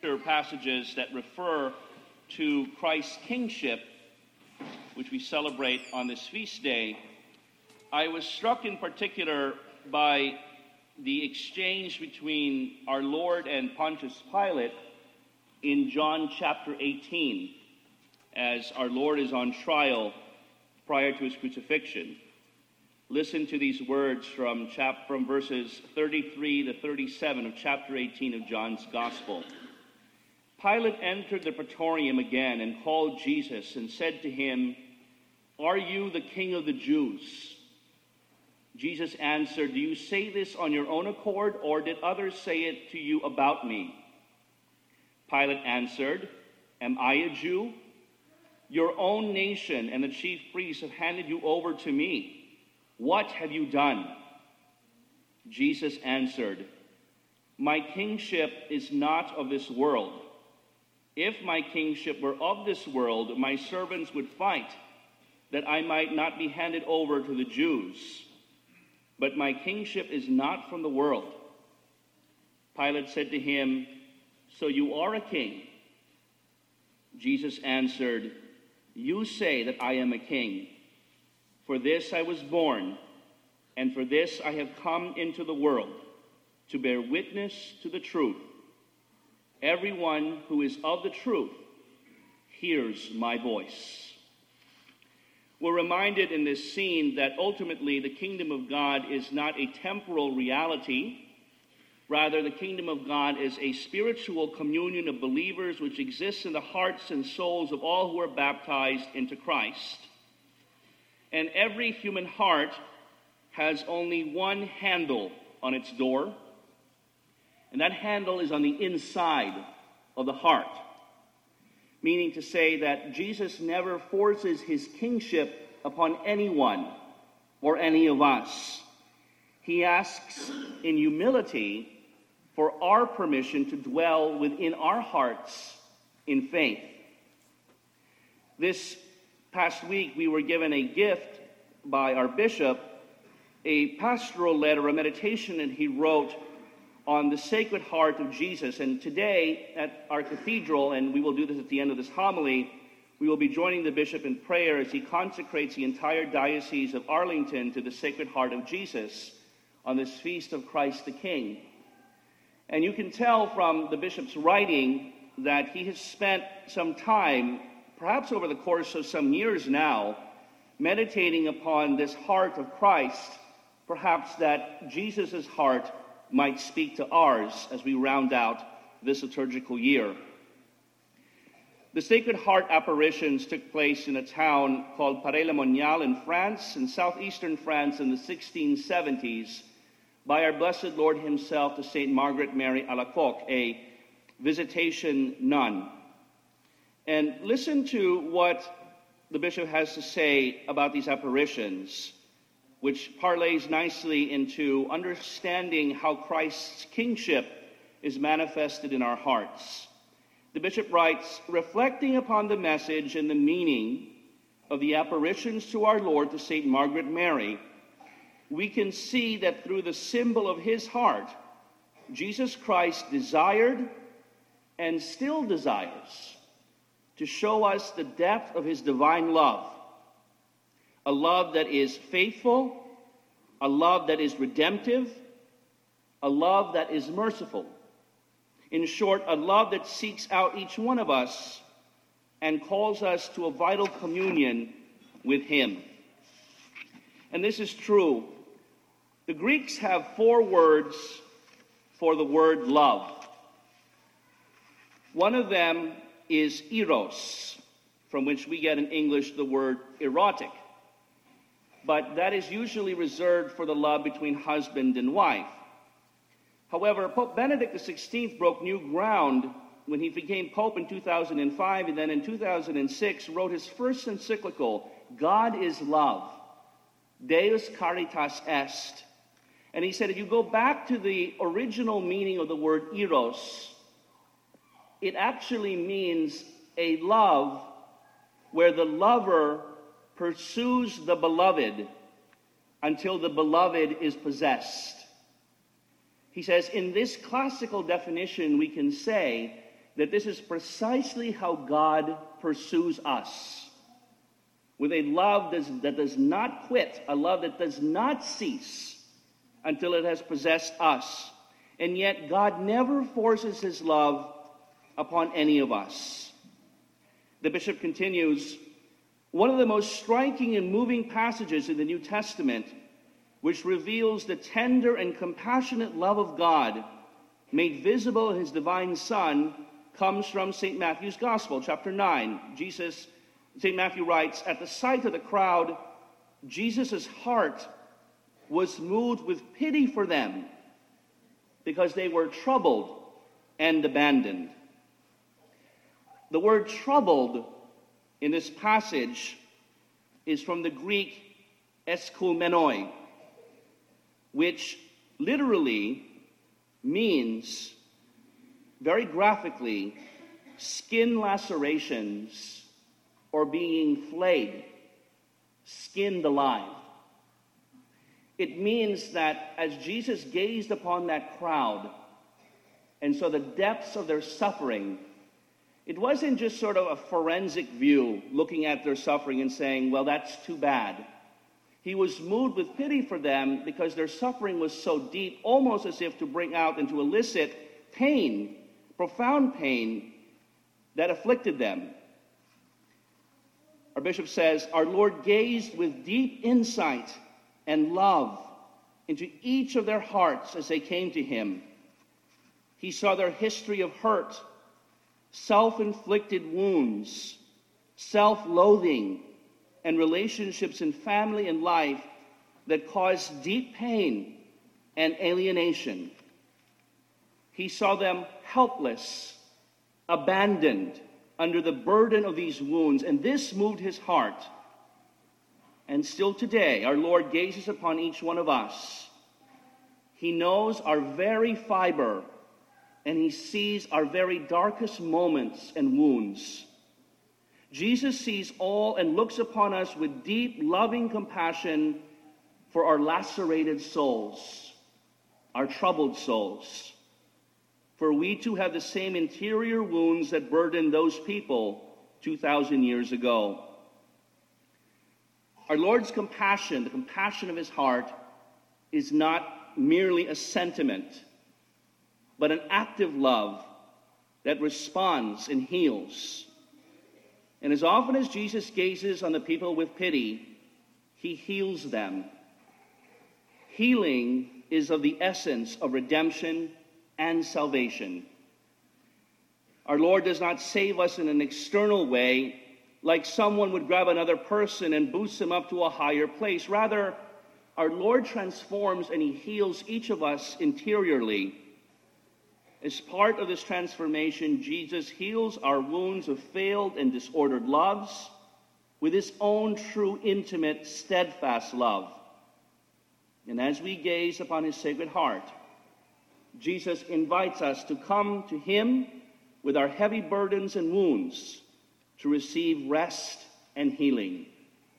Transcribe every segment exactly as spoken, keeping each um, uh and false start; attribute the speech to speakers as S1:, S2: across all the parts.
S1: scripture passages that refer to Christ's kingship, which we celebrate on this feast day, I was struck in particular by the exchange between our Lord and Pontius Pilate in John chapter eighteen, as our Lord is on trial prior to his crucifixion. Listen to these words from, chap- from verses thirty-three to thirty-seven of chapter eighteen of John's Gospel. Pilate entered the praetorium again and called Jesus and said to him, "Are you the king of the Jews?" Jesus answered, "Do you say this on your own accord, or did others say it to you about me?" Pilate answered, "Am I a Jew? Your own nation and the chief priests have handed you over to me. What have you done?" Jesus answered, "My kingship is not of this world. If my kingship were of this world, my servants would fight, that I might not be handed over to the Jews. But my kingship is not from the world." Pilate said to him, "So you are a king?" Jesus answered, "You say that I am a king. For this I was born, and for this I have come into the world, to bear witness to the truth. Everyone who is of the truth hears my voice." We're reminded in this scene that ultimately the kingdom of God is not a temporal reality. Rather, the kingdom of God is a spiritual communion of believers which exists in the hearts and souls of all who are baptized into Christ. And every human heart has only one handle on its door, and that handle is on the inside of the heart. Meaning to say that Jesus never forces his kingship upon anyone or any of us. He asks in humility for our permission to dwell within our hearts in faith. This past week, we were given a gift by our bishop, a pastoral letter, a meditation that he wrote on the Sacred Heart of Jesus. And today at our cathedral, and we will do this at the end of this homily, we will be joining the bishop in prayer as he consecrates the entire Diocese of Arlington to the Sacred Heart of Jesus on this feast of Christ the King. And you can tell from the bishop's writing that he has spent some time, perhaps over the course of some years now, meditating upon this heart of Christ, perhaps that Jesus' heart might speak to ours as we round out this liturgical year. The Sacred Heart apparitions took place in a town called Paray-le-Monial in France, in southeastern France in the sixteen seventies, by our Blessed Lord himself to Saint Margaret Mary Alacoque, a visitation nun. And listen to what the bishop has to say about these apparitions, which parlays nicely into understanding how Christ's kingship is manifested in our hearts. The bishop writes, reflecting upon the message and the meaning of the apparitions to our Lord to Saint Margaret Mary, we can see that through the symbol of his heart, Jesus Christ desired and still desires to show us the depth of his divine love, a love that is faithful, a love that is redemptive, a love that is merciful. In short, a love that seeks out each one of us and calls us to a vital communion with him. And this is true. The Greeks have four words for the word love. One of them is eros, from which we get in English the word erotic. But that is usually reserved for the love between husband and wife. However, Pope Benedict the sixteenth broke new ground when he became Pope in two thousand five, and then in two thousand six wrote his first encyclical, God is Love, Deus Caritas Est. And he said, if you go back to the original meaning of the word eros, it actually means a love where the lover pursues the beloved until the beloved is possessed. He says, in this classical definition, we can say that this is precisely how God pursues us, with a love that does not quit, a love that does not cease until it has possessed us. And yet God never forces his love upon any of us. The bishop continues, one of the most striking and moving passages in the New Testament, which reveals the tender and compassionate love of God made visible in his divine Son, comes from Saint Matthew's Gospel, chapter nine. Jesus, Saint Matthew writes, at the sight of the crowd, Jesus' heart was moved with pity for them because they were troubled and abandoned. The word troubled in this passage is from the Greek eskoumenoi, which literally means, very graphically, skin lacerations or being flayed, skinned alive. It means that as Jesus gazed upon that crowd and saw the depths of their suffering, it wasn't just sort of a forensic view looking at their suffering and saying, well, that's too bad. He was moved with pity for them because their suffering was so deep, almost as if to bring out and to elicit pain, profound pain that afflicted them. Our bishop says, our Lord gazed with deep insight and love into each of their hearts as they came to him. He saw their history of hurt, self-inflicted wounds, self-loathing, and relationships in family and life that caused deep pain and alienation. He saw them helpless, abandoned under the burden of these wounds, and this moved his heart. And still today, our Lord gazes upon each one of us. He knows our very fiber, and he sees our very darkest moments and wounds. Jesus sees all and looks upon us with deep, loving compassion for our lacerated souls, our troubled souls. For we too have the same interior wounds that burdened those people two thousand years ago. Our Lord's compassion, the compassion of his heart, is not merely a sentiment, but an active love that responds and heals. And as often as Jesus gazes on the people with pity, he heals them. Healing is of the essence of redemption and salvation. Our Lord does not save us in an external way, like someone would grab another person and boost them up to a higher place. Rather, our Lord transforms and he heals each of us interiorly. As part of this transformation, Jesus heals our wounds of failed and disordered loves with his own true, intimate, steadfast love. And as we gaze upon his Sacred Heart, Jesus invites us to come to him with our heavy burdens and wounds to receive rest and healing.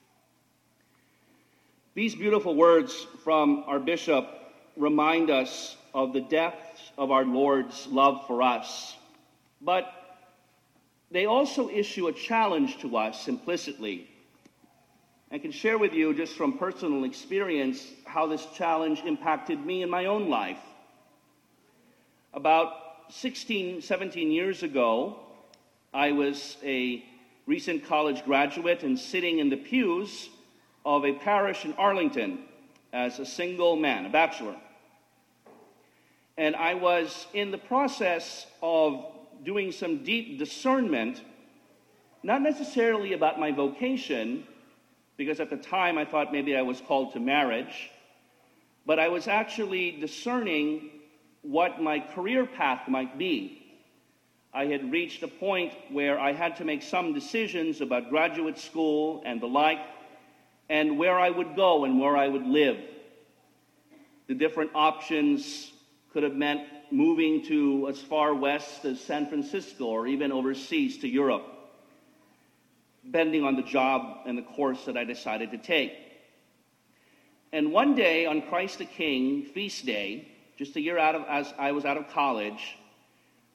S1: These beautiful words from our bishop remind us of the depth of our Lord's love for us, but they also issue a challenge to us implicitly. I can share with you just from personal experience how this challenge impacted me in my own life. About sixteen, seventeen years ago, I was a recent college graduate and sitting in the pews of a parish in Arlington as a single man, a bachelor. And I was in the process of doing some deep discernment, not necessarily about my vocation, because at the time I thought maybe I was called to marriage, but I was actually discerning what my career path might be. I had reached a point where I had to make some decisions about graduate school and the like, and where I would go and where I would live. The different options could have meant moving to as far west as San Francisco or even overseas to Europe, depending on the job and the course that I decided to take. And one day on Christ the King feast day, just a year out of as I was out of college,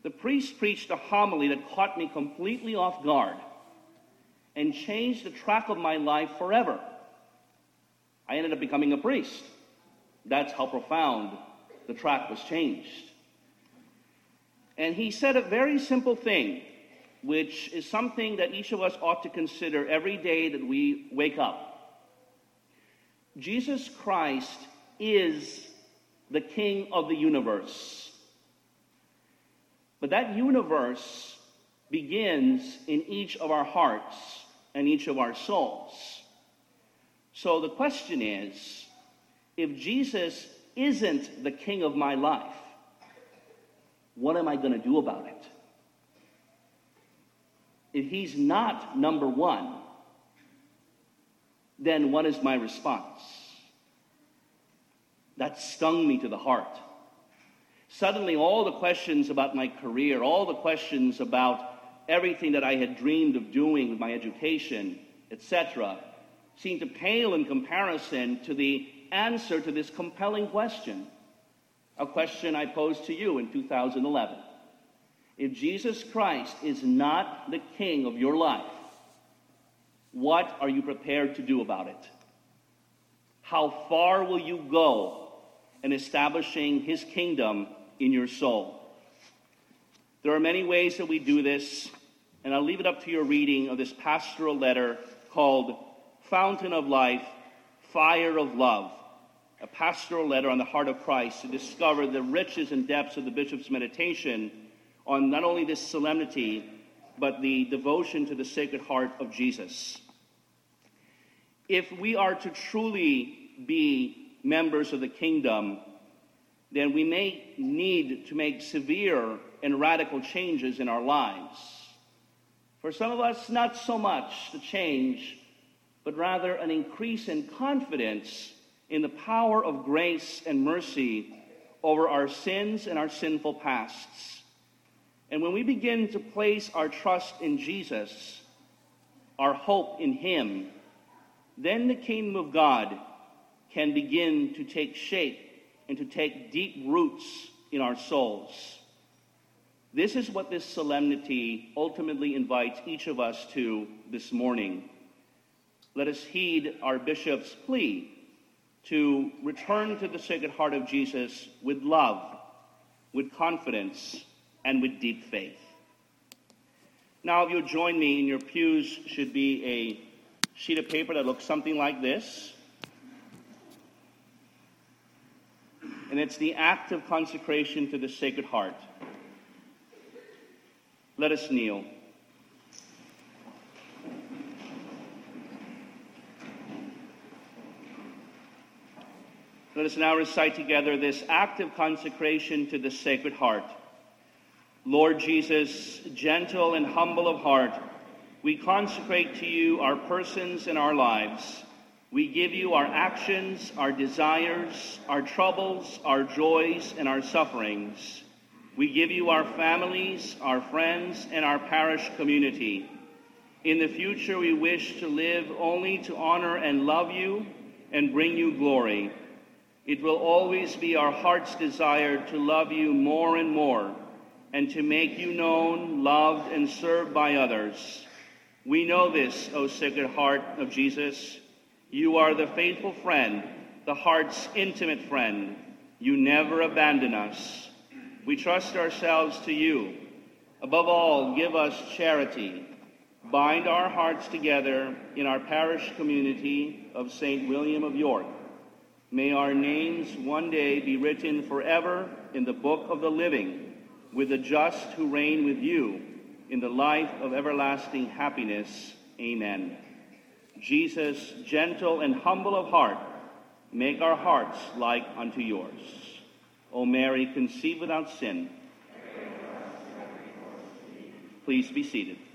S1: the priest preached a homily that caught me completely off guard and changed the track of my life forever. I ended up becoming a priest. That's how profound the track was changed. And he said a very simple thing, which is something that each of us ought to consider every day that we wake up. Jesus Christ is the King of the universe. But that universe begins in each of our hearts and each of our souls. So the question is, if Jesus isn't the King of my life, what am I going to do about it? If he's not number one, then what is my response? That stung me to the heart. Suddenly, all the questions about my career, all the questions about everything that I had dreamed of doing with my education, et cetera, seemed to pale in comparison to the answer to this compelling question, a question I posed to you in two thousand eleven. If Jesus Christ is not the King of your life, what are you prepared to do about it? How far will you go in establishing his kingdom in your soul? There are many ways that we do this, and I'll leave it up to your reading of this pastoral letter called Fountain of Life, Fire of Love, a pastoral letter on the heart of Christ to discover the riches and depths of the bishop's meditation on not only this solemnity, but the devotion to the Sacred Heart of Jesus. If we are to truly be members of the kingdom, then we may need to make severe and radical changes in our lives. For some of us, not so much the change, but rather an increase in confidence in the power of grace and mercy over our sins and our sinful pasts. And when we begin to place our trust in Jesus, our hope in him, then the kingdom of God can begin to take shape and to take deep roots in our souls. This is what this solemnity ultimately invites each of us to this morning. Let us heed our bishop's plea to return to the Sacred Heart of Jesus with love, with confidence, and with deep faith. Now, if you'll join me in your pews, should be a sheet of paper that looks something like this. And it's the act of consecration to the Sacred Heart. Let us kneel. Let us now recite together this act of consecration to the Sacred Heart. Lord Jesus, gentle and humble of heart, we consecrate to you our persons and our lives. We give you our actions, our desires, our troubles, our joys, and our sufferings. We give you our families, our friends, and our parish community. In the future, we wish to live only to honor and love you and bring you glory. It will always be our heart's desire to love you more and more, and to make you known, loved, and served by others. We know this, O Sacred Heart of Jesus. You are the faithful friend, the heart's intimate friend. You never abandon us. We trust ourselves to you. Above all, give us charity. Bind our hearts together in our parish community of Saint William of York. May our names one day be written forever in the book of the living, with the just who reign with you in the life of everlasting happiness. Amen. Jesus, gentle and humble of heart, make our hearts like unto yours. O Mary, conceived without sin. Please be seated.